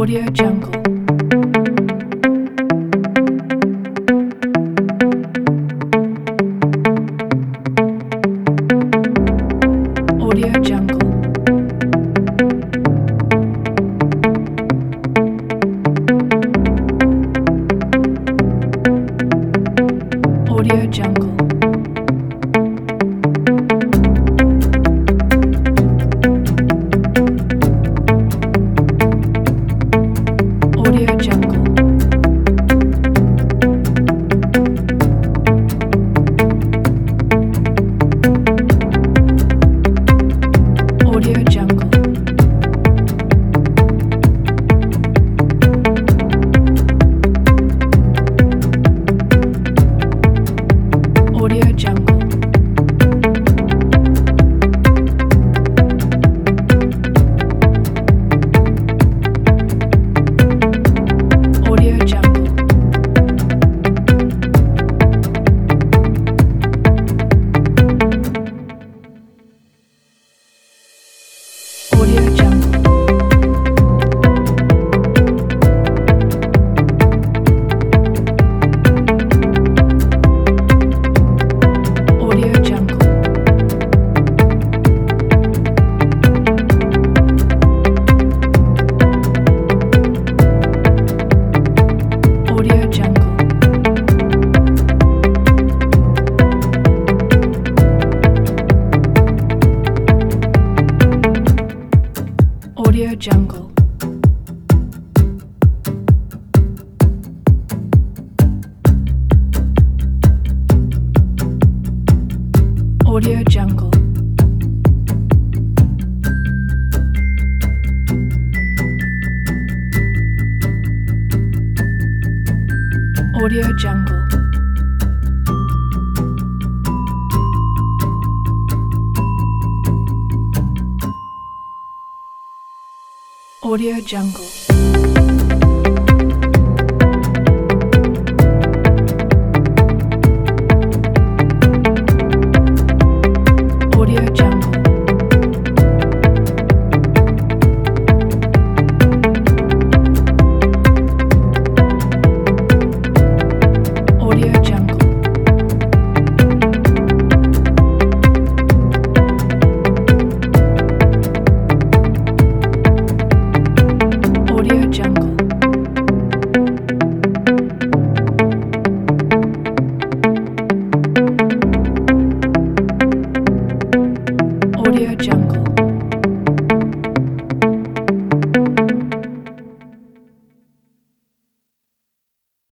Audio Jungle. Audio Jungle. Audio Jungle. Audio Jungle. Audio Jungle. Audio Jungle. Audio Jungle. Audio Jungle. Audio Jungle. Audio Jungle. Audio Jungle. Audio Jungle. Audio Jungle. Audio Jungle. Audio Jungle. Audio Jungle. Audio Jungle. Audio Jungle.